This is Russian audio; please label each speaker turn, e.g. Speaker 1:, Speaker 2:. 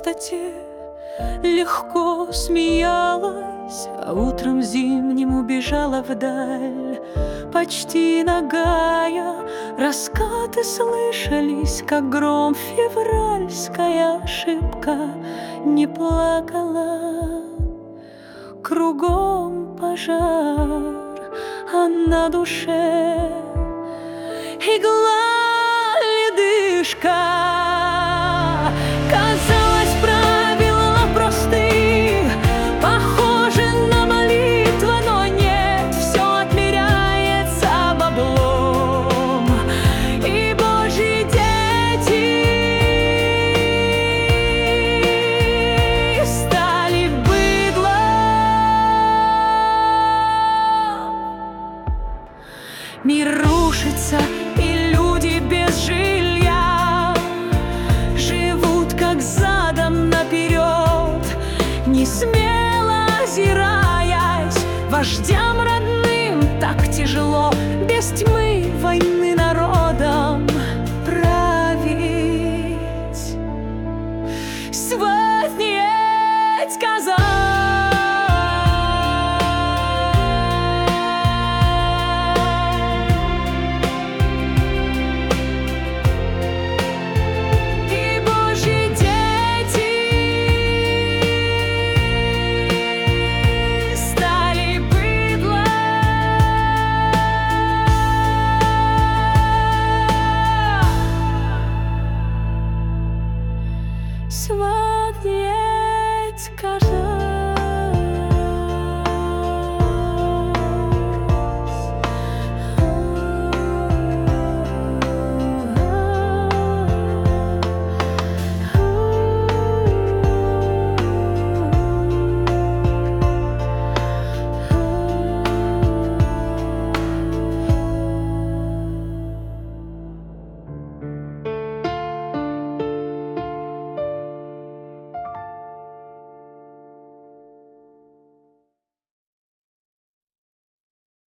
Speaker 1: пустоте легко смеялась, а утром зимним убежала вдаль. Почти нагая, раскаты слышались, как гром. Февральская ошибка не плакала. Кругом пожар, а на душе игла ледышка. Казалось, правила просты, похожи на молитвы, но нет, все отмеряется баблом. И Божьи дети стали быдлом. Мир рушится, и люди без жилья живут как задом наперед, не смело озираясь. Вождям родным так тяжело, без тьмы войны